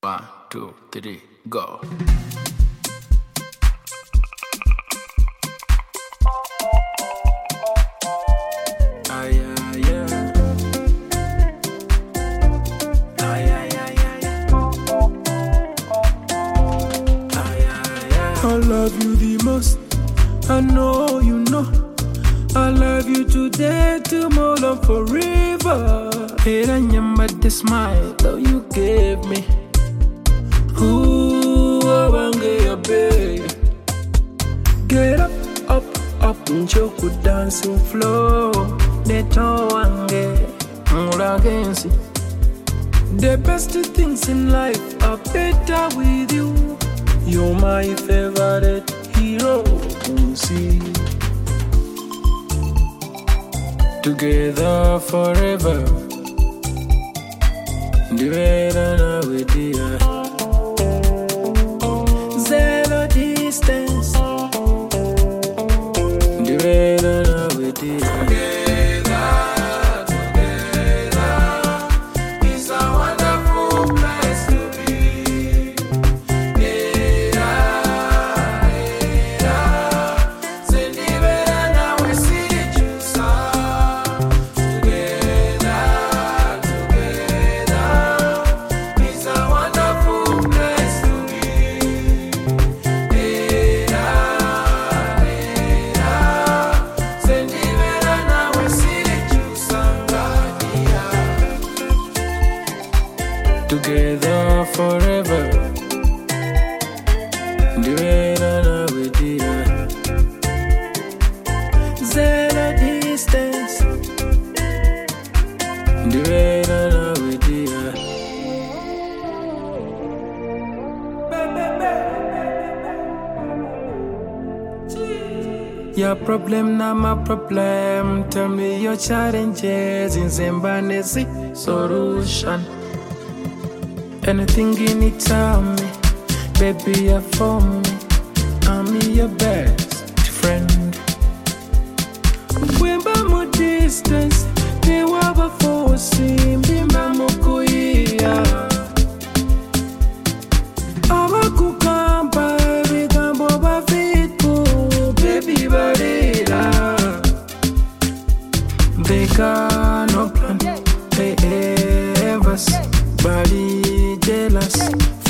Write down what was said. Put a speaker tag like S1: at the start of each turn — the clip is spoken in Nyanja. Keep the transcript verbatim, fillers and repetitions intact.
S1: One, two, three, go. Ah, yeah, yeah. Ah, yeah, yeah, yeah, yeah. Ah, yeah, yeah. I love you the most. I know you know. I love you today, tomorrow, forever. Hey, I remember the smile that you gave me. Ooh, I want to get your baby. Get up, up, up, and you could dance and flow. Neto wange, mula gensi. The best things in life are better with you. You're my favorite hero, see. Together forever. Together with you. Zero distance. Together with you. Together, together is a wonderful place to be. Era, era, sendibera na we see jusa. Together, together is a wonderful place to be. Era, era, sendibera na we see jusa ngadia. Together forever. Together with you. Zero distance. Together with you. Your problem, not my problem. Tell me your challenges in Zembanese solution. Anything you need, tell me. Baby, you're for me. I'm your best friend. When I'm a distance, they were before seeing me, Mamma Kuya. Abakukamba, every gambo bafitpo, baby, barila. They got no plan, they ever body jealous.